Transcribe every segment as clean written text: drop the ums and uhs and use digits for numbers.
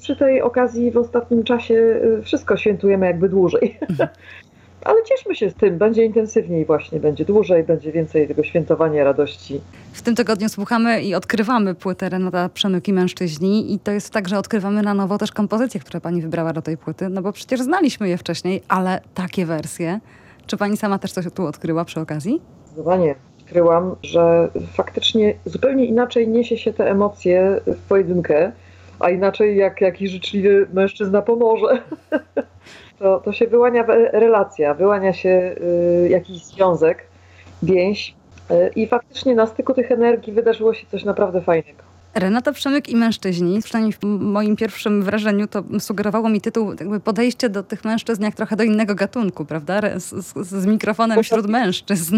przy tej okazji w ostatnim czasie wszystko świętujemy jakby dłużej. Ale cieszmy się z tym, będzie intensywniej właśnie, będzie dłużej, będzie więcej tego świętowania radości. W tym tygodniu słuchamy i odkrywamy płytę Renata Przemyk i Mężczyźni i to jest tak, że odkrywamy na nowo też kompozycje, które pani wybrała do tej płyty, no bo przecież znaliśmy je wcześniej, ale takie wersje. Czy pani sama też coś tu odkryła przy okazji? Zdecydowanie odkryłam, że faktycznie zupełnie inaczej niesie się te emocje w pojedynkę, a inaczej jak jakiś życzliwy mężczyzna pomoże. To się wyłania relacja, wyłania się jakiś związek, więź i faktycznie na styku tych energii wydarzyło się coś naprawdę fajnego. Renata Przemyk i Mężczyźni, przynajmniej w moim pierwszym wrażeniu to sugerowało mi tytuł, jakby podejście do tych mężczyzn jak trochę do innego gatunku, prawda? Z mikrofonem wśród mężczyzn.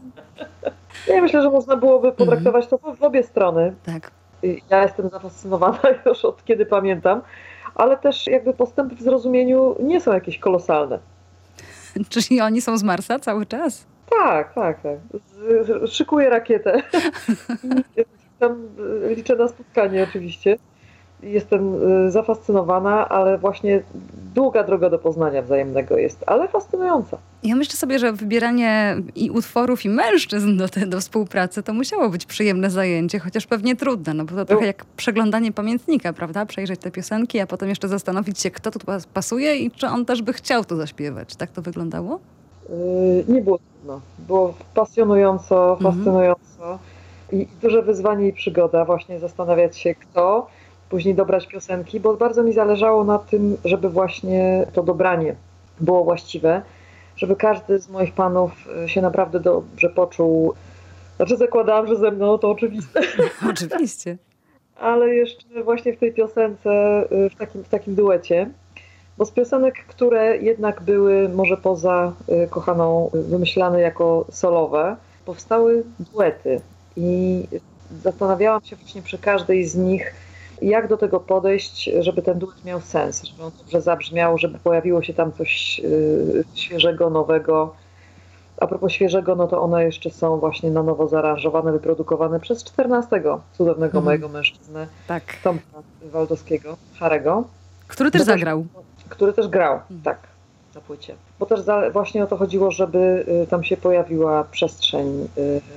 Ja myślę, że można byłoby potraktować to w obie strony. Tak. Ja jestem zafascynowana już od kiedy pamiętam, ale też jakby postępy w zrozumieniu nie są jakieś kolosalne. Czyli oni są z Marsa cały czas? Tak. Szykuję rakietę. Tam liczę na spotkanie oczywiście. Jestem zafascynowana, ale właśnie długa droga do poznania wzajemnego jest, ale fascynująca. Ja myślę sobie, że wybieranie i utworów, i mężczyzn do współpracy to musiało być przyjemne zajęcie, chociaż pewnie trudne, no bo to trochę jak przeglądanie pamiętnika, prawda? Przejrzeć te piosenki, a potem jeszcze zastanowić się, kto tu pasuje i czy on też by chciał to zaśpiewać. Tak to wyglądało? Nie było trudno. Było pasjonująco, fascynująco i duże wyzwanie i przygoda właśnie zastanawiać się kto, później dobrać piosenki, bo bardzo mi zależało na tym, żeby właśnie to dobranie było właściwe, żeby każdy z moich panów się naprawdę dobrze poczuł. Znaczy zakładałam, że ze mną to oczywiste. Oczywiście. Ale jeszcze właśnie w tej piosence, w takim duecie, bo z piosenek, które jednak były może poza kochaną wymyślane jako solowe, powstały duety i zastanawiałam się właśnie przy każdej z nich, jak do tego podejść, żeby ten duet miał sens, żeby on dobrze zabrzmiał, żeby pojawiło się tam coś świeżego, nowego. A propos świeżego, no to one jeszcze są właśnie na nowo zaaranżowane, wyprodukowane przez 14 cudownego mojego mężczyznę, Tak. Tomka Waldowskiego, Harego. Który też zagrał. Który też grał, tak, na płycie. Bo też właśnie o to chodziło, żeby tam się pojawiła przestrzeń,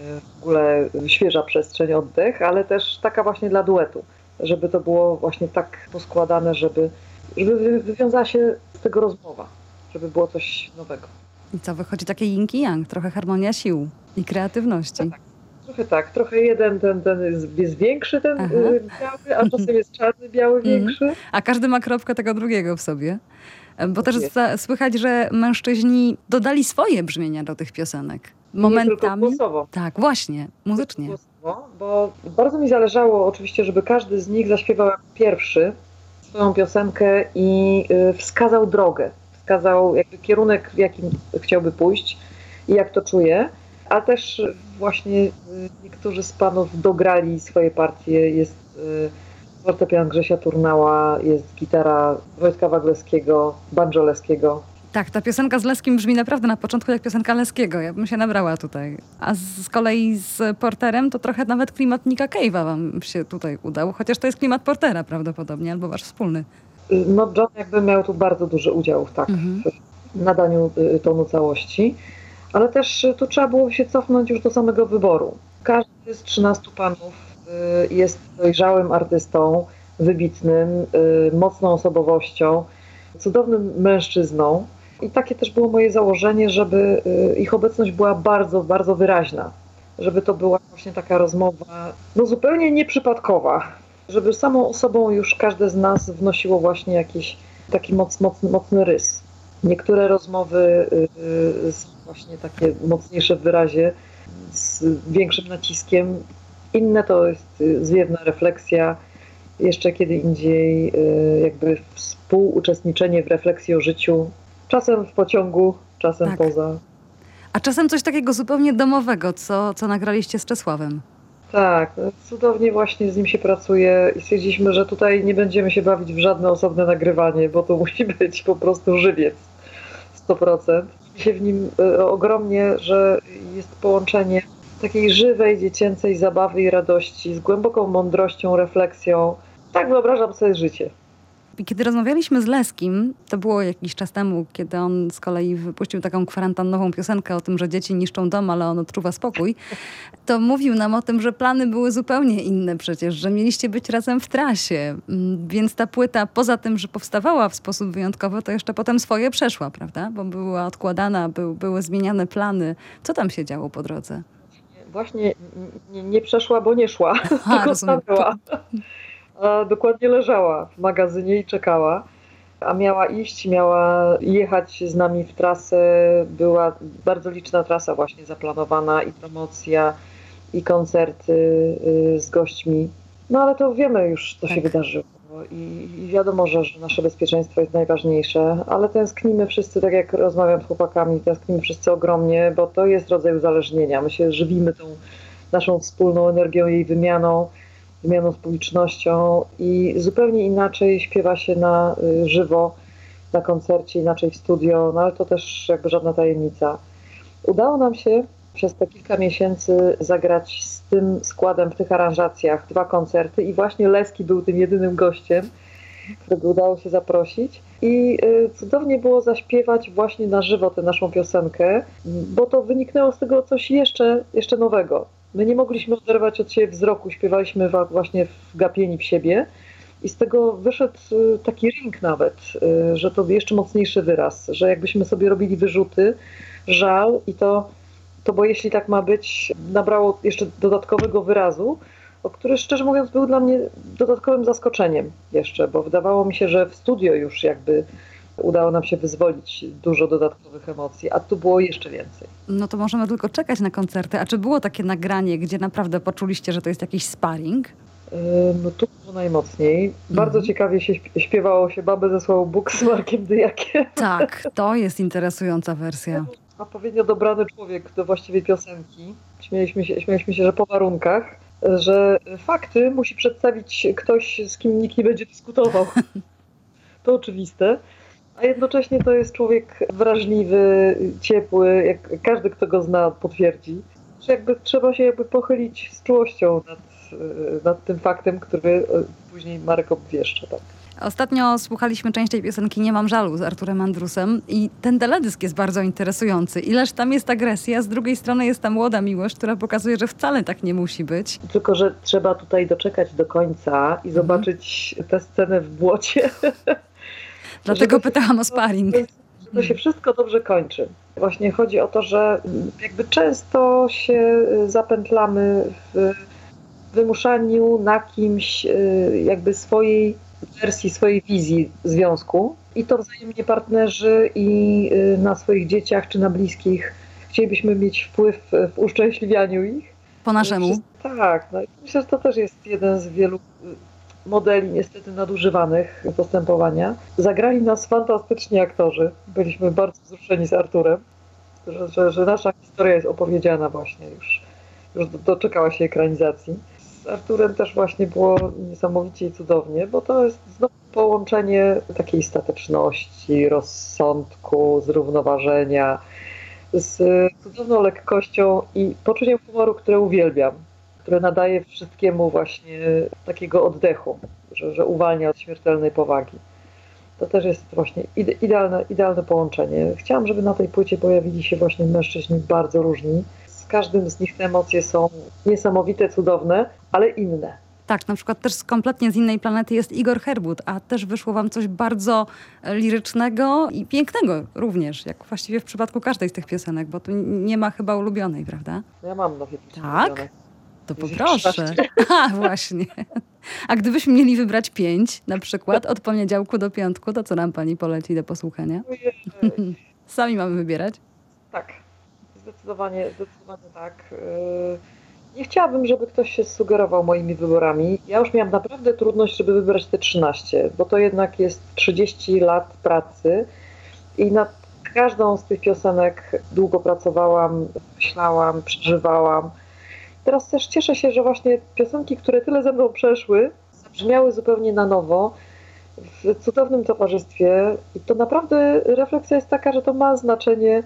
w ogóle świeża przestrzeń, oddech, ale też taka właśnie dla duetu. Żeby to było właśnie tak poskładane, żeby wywiązała się z tego rozmowa, żeby było coś nowego. I co, wychodzi takie yin i yang, trochę harmonia sił i kreatywności. Tak. Trochę jeden ten jest większy, ten biały, a czasem jest czarny, biały większy. A każdy ma kropkę tego drugiego w sobie. Bo też słychać, że mężczyźni dodali swoje brzmienia do tych piosenek. Momentami. Nie tylko głosowo. Tak, właśnie, muzycznie. Głosowo, bo bardzo mi zależało oczywiście, żeby każdy z nich zaśpiewał pierwszy swoją piosenkę i wskazał drogę. Wskazał jakby kierunek, w jakim chciałby pójść i jak to czuje. A też właśnie niektórzy z panów dograli swoje partie. Jest fortepian Grzesia Turnała, jest gitara Wojtka Wagleskiego, banjo Leskiego. Tak, ta piosenka z Leskim brzmi naprawdę na początku jak piosenka Leskiego. Ja bym się nabrała tutaj. A z kolei z Porterem to trochę nawet klimat Nicka Cave'a wam się tutaj udał. Chociaż to jest klimat Portera prawdopodobnie, albo wasz wspólny. No John jakby miał tu bardzo duży udział w nadaniu tonu całości. Ale też tu trzeba było się cofnąć już do samego wyboru. Każdy z 13 panów jest dojrzałym artystą, wybitnym, mocną osobowością, cudownym mężczyzną. I takie też było moje założenie, żeby ich obecność była bardzo, bardzo wyraźna. Żeby to była właśnie taka rozmowa zupełnie nieprzypadkowa. Żeby samą osobą już każde z nas wnosiło właśnie jakiś taki mocny rys. Niektóre rozmowy są właśnie takie mocniejsze w wyrazie, z większym naciskiem. Inne to jest zwiewna refleksja, jeszcze kiedy indziej jakby współuczestniczenie w refleksji o życiu. Czasem w pociągu, czasem poza. A czasem coś takiego zupełnie domowego, co nagraliście z Czesławem. Tak, cudownie właśnie z nim się pracuje i stwierdziliśmy, że tutaj nie będziemy się bawić w żadne osobne nagrywanie, bo to musi być po prostu żywiec 100%. Mi się w nim ogromnie, że jest połączenie takiej żywej, dziecięcej zabawy i radości z głęboką mądrością, refleksją. Tak wyobrażam sobie życie. Kiedy rozmawialiśmy z Leskim, to było jakiś czas temu, kiedy on z kolei wypuścił taką kwarantannową piosenkę o tym, że dzieci niszczą dom, ale on odczuwa spokój, to mówił nam o tym, że plany były zupełnie inne przecież, że mieliście być razem w trasie. Więc ta płyta, poza tym, że powstawała w sposób wyjątkowy, to jeszcze potem swoje przeszła, prawda? Bo była odkładana, były zmieniane plany. Co tam się działo po drodze? Właśnie nie przeszła, bo nie szła, tylko rozumiem. stanęła. A dokładnie leżała w magazynie i czekała. A miała iść, miała jechać z nami w trasę. Była bardzo liczna trasa właśnie zaplanowana i promocja, i koncerty z gośćmi. No ale to wiemy już, co się wydarzyło. I wiadomo, że nasze bezpieczeństwo jest najważniejsze, ale tęsknimy wszyscy, tak jak rozmawiam z chłopakami, tęsknimy wszyscy ogromnie, bo to jest rodzaj uzależnienia. My się żywimy tą naszą wspólną energią, jej wymianą z publicznością i zupełnie inaczej śpiewa się na żywo, na koncercie, inaczej w studio, no ale to też jakby żadna tajemnica. Udało nam się przez te kilka miesięcy zagrać z tym składem w tych aranżacjach 2 koncerty i właśnie Leski był tym jedynym gościem, którego udało się zaprosić. I cudownie było zaśpiewać właśnie na żywo tę naszą piosenkę, bo to wyniknęło z tego coś jeszcze nowego. My nie mogliśmy oderwać od siebie wzroku, śpiewaliśmy właśnie wgapieni w siebie i z tego wyszedł taki ring nawet, że to jeszcze mocniejszy wyraz, że jakbyśmy sobie robili wyrzuty, żal i to bo jeśli tak ma być, nabrało jeszcze dodatkowego wyrazu, który szczerze mówiąc był dla mnie dodatkowym zaskoczeniem jeszcze, bo wydawało mi się, że w studio już jakby udało nam się wyzwolić dużo dodatkowych emocji, a tu było jeszcze więcej. No to możemy tylko czekać na koncerty. A czy było takie nagranie, gdzie naprawdę poczuliście, że to jest jakiś sparring? No tu było najmocniej. Bardzo ciekawie się śpiewało się Babę zesłał Bóg z Markiem Dyjakiem. Tak, to jest interesująca wersja. Odpowiednio dobrany człowiek do właściwej piosenki. Śmialiśmy się, że po warunkach, że fakty musi przedstawić ktoś, z kim nikt nie będzie dyskutował. To oczywiste. A jednocześnie to jest człowiek wrażliwy, ciepły, jak każdy, kto go zna, potwierdzi. Że jakby trzeba się pochylić z czułością nad tym faktem, który później Marek obwieszcza. Tak. Ostatnio słuchaliśmy częściej piosenki Nie mam żalu z Arturem Andrusem i ten teledysk jest bardzo interesujący. Ileż tam jest agresji, a z drugiej strony jest ta młoda miłość, która pokazuje, że wcale tak nie musi być. Tylko że trzeba tutaj doczekać do końca i zobaczyć tę scenę w błocie. Dlatego pytałam o sparring. Że to się wszystko dobrze kończy. Właśnie chodzi o to, że jakby często się zapętlamy w wymuszaniu na kimś jakby swojej wersji, swojej wizji związku i to wzajemnie partnerzy i na swoich dzieciach czy na bliskich chcielibyśmy mieć wpływ w uszczęśliwianiu ich. Po naszemu. Tak, no i myślę, że to też jest jeden z wielu modeli niestety nadużywanych postępowania. Zagrali nas fantastycznie aktorzy. Byliśmy bardzo wzruszeni z Arturem, że nasza historia jest opowiedziana właśnie już doczekała się ekranizacji. Z Arturem też właśnie było niesamowicie i cudownie, bo to jest znowu połączenie takiej stateczności, rozsądku, zrównoważenia z cudowną lekkością i poczuciem humoru, które uwielbiam, które nadaje wszystkiemu właśnie takiego oddechu, że uwalnia od śmiertelnej powagi. To też jest właśnie idealne połączenie. Chciałam, żeby na tej płycie pojawili się właśnie mężczyźni bardzo różni. Z każdym z nich te emocje są niesamowite, cudowne, ale inne. Tak, na przykład też kompletnie z innej planety jest Igor Herbut, a też wyszło wam coś bardzo lirycznego i pięknego również, jak właściwie w przypadku każdej z tych piosenek, bo tu nie ma chyba ulubionej, prawda? Ja mam nowe Tak? To poproszę. A, właśnie. A gdybyśmy mieli wybrać 5, na przykład od poniedziałku do piątku, to co nam pani poleci do posłuchania? Sami mamy wybierać? Tak, zdecydowanie tak. Nie chciałabym, żeby ktoś się sugerował moimi wyborami. Ja już miałam naprawdę trudność, żeby wybrać te 13, bo to jednak jest 30 lat pracy i nad każdą z tych piosenek długo pracowałam, myślałam, przeżywałam. Teraz też cieszę się, że właśnie piosenki, które tyle ze mną przeszły, zabrzmiały zupełnie na nowo, w cudownym towarzystwie. I to naprawdę refleksja jest taka, że to ma znaczenie,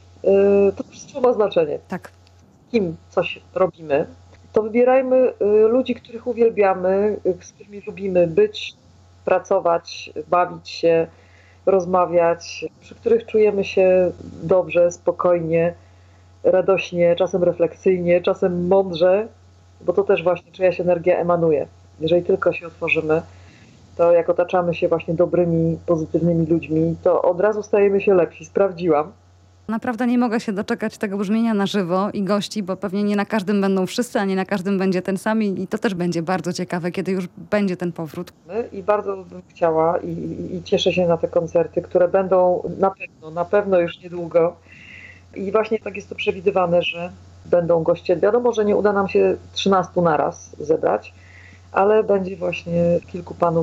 to wszystko ma znaczenie. Tak. Kim coś robimy, to wybierajmy ludzi, których uwielbiamy, z którymi lubimy być, pracować, bawić się, rozmawiać, przy których czujemy się dobrze, spokojnie, radośnie, czasem refleksyjnie, czasem mądrze, bo to też właśnie czyjaś energia emanuje. Jeżeli tylko się otworzymy, to jak otaczamy się właśnie dobrymi, pozytywnymi ludźmi, to od razu stajemy się lepsi. Sprawdziłam. Naprawdę nie mogę się doczekać tego brzmienia na żywo i gości, bo pewnie nie na każdym będą wszyscy, a nie na każdym będzie ten sam i to też będzie bardzo ciekawe, kiedy już będzie ten powrót. I bardzo bym chciała i cieszę się na te koncerty, które będą na pewno już niedługo. I właśnie tak jest to przewidywane, że będą goście. Wiadomo, że nie uda nam się 13 naraz zebrać, ale będzie właśnie kilku panów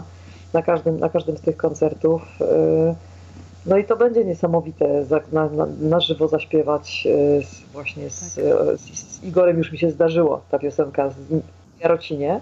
na każdym z tych koncertów. No i to będzie niesamowite na żywo zaśpiewać właśnie z Igorem. Już mi się zdarzyło ta piosenka w Jarocinie.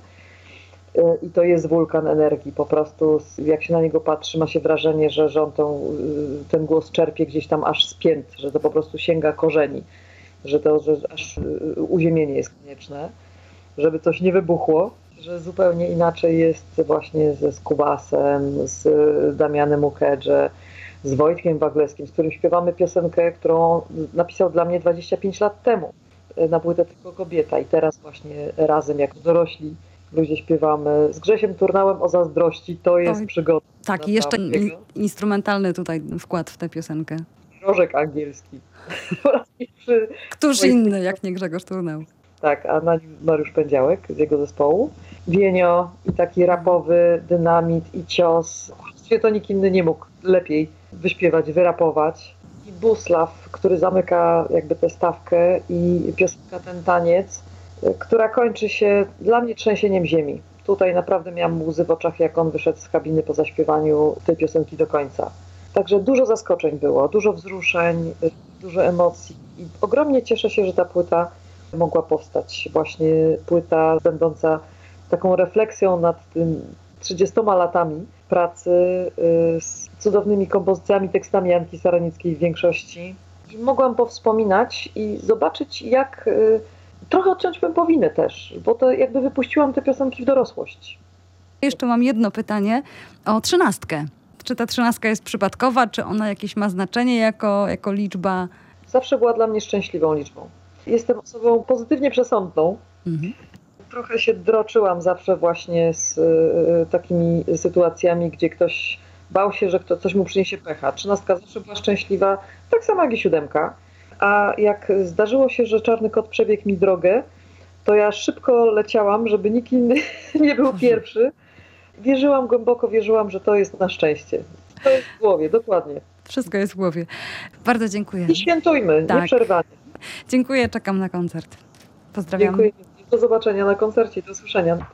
I to jest wulkan energii. Po prostu jak się na niego patrzy, ma się wrażenie, że on ten głos czerpie gdzieś tam aż z pięt, że to po prostu sięga korzeni, że aż uziemienie jest konieczne, żeby coś nie wybuchło, że zupełnie inaczej jest właśnie ze Skubasem, z Damianem Ukedże, z Wojtkiem Waglewskim, z którym śpiewamy piosenkę, którą napisał dla mnie 25 lat temu na płytę Tylko kobieta i teraz właśnie razem jako dorośli ludzie śpiewamy. Z Grzesiem Turnałem o zazdrości, to jest przygoda. Tak, i jeszcze instrumentalny tutaj wkład w tę piosenkę. Rożek angielski. Po raz pierwszy. Któż inny, jak nie Grzegorz Turnał. Tak, a na nim Mariusz Pędziałek z jego zespołu. Wienio i taki rapowy dynamit i cios. Właściwie to nikt inny nie mógł lepiej wyśpiewać, wyrapować. I Busław, który zamyka jakby tę stawkę i piosenka Ten taniec, która kończy się dla mnie trzęsieniem ziemi. Tutaj naprawdę miałam łzy w oczach, jak on wyszedł z kabiny po zaśpiewaniu tej piosenki do końca. Także dużo zaskoczeń było, dużo wzruszeń, dużo emocji i ogromnie cieszę się, że ta płyta mogła powstać. Właśnie płyta będąca taką refleksją nad tym 30 latami pracy z cudownymi kompozycjami, tekstami Janki Saranickiej w większości. I mogłam powspominać i zobaczyć, jak trochę odciąć powinę też, bo to jakby wypuściłam te piosenki w dorosłość. Jeszcze mam jedno pytanie o 13. Czy ta 13 jest przypadkowa, czy ona jakieś ma znaczenie jako liczba? Zawsze była dla mnie szczęśliwą liczbą. Jestem osobą pozytywnie przesądną. Trochę się droczyłam zawsze właśnie z takimi sytuacjami, gdzie ktoś bał się, że coś mu przyniesie pecha. 13 zawsze była szczęśliwa, tak samo jak i 7. A jak zdarzyło się, że czarny kot przebiegł mi drogę, to ja szybko leciałam, żeby nikt inny nie był pierwszy. Głęboko wierzyłam, że to jest na szczęście. To jest w głowie, dokładnie. Wszystko jest w głowie. Bardzo dziękuję. I świętujmy, nieprzerwanie. Dziękuję, czekam na koncert. Pozdrawiam. Dziękuję. Do zobaczenia na koncercie, do usłyszenia.